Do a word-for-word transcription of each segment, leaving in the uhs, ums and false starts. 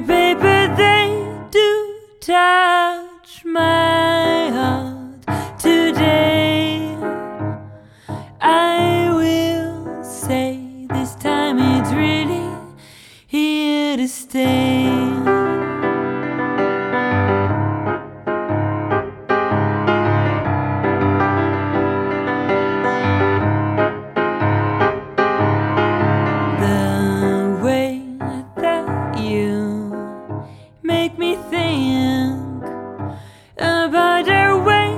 paper they do touch my heart today. I will say this time it's really here to stay. Make me think about our way,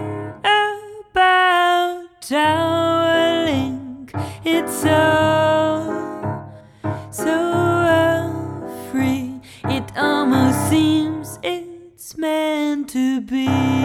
about our link. It's so, so uh, free. It almost seems it's meant to be.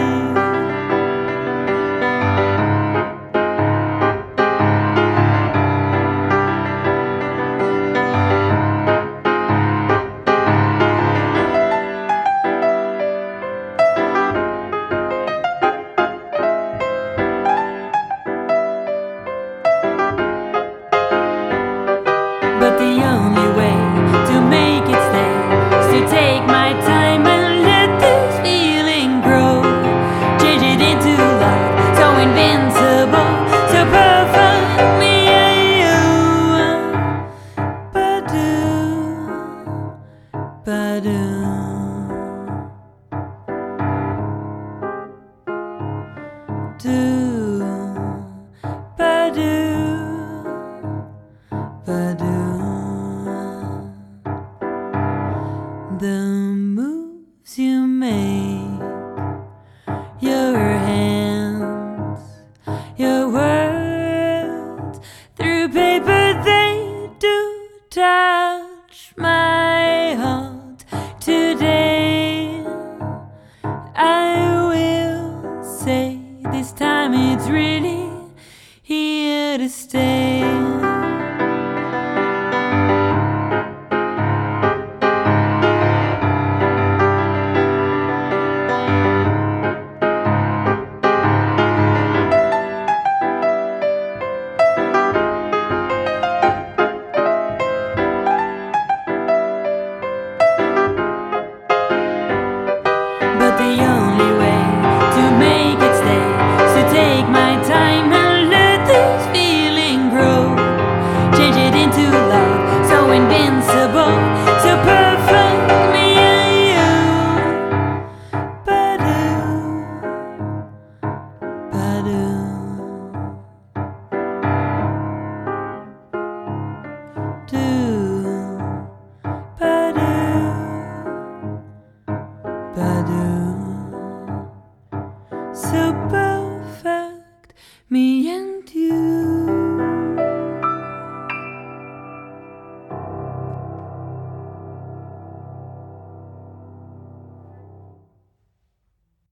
But the only way to make it stay is to take my time and let this feeling grow. Change it into love, so invincible, so perfect, me and you. Ba-do, ba-do, do, ba-do, ba-do. The moves you make, your hands, your words, through paper they do touch my